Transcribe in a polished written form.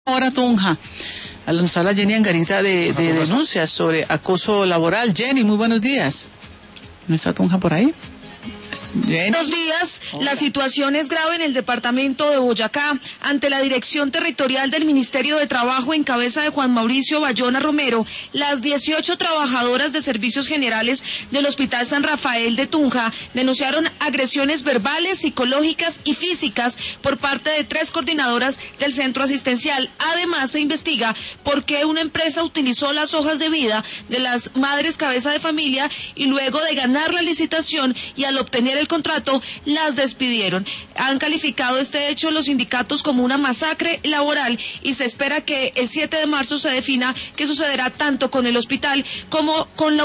Ahora Tunja. Nos habla Jenny Angarita de denuncias sobre acoso laboral. Jenny, muy buenos días. ¿No está Tunja por ahí? Buenos días. La situación es grave en el departamento de Boyacá. Ante la Dirección Territorial del Ministerio de Trabajo en cabeza de Juan Mauricio Bayona Romero, las 18 trabajadoras de servicios generales del Hospital San Rafael de Tunja denunciaron agresiones verbales, psicológicas y físicas por parte de 3 coordinadoras del centro asistencial. Además, se investiga por qué una empresa utilizó las hojas de vida de las madres cabeza de familia y luego de ganar la licitación y al obtener el contrato, las despidieron. Han calificado este hecho los sindicatos como una masacre laboral y se espera que el 7 de marzo se defina qué sucederá tanto con el hospital como con la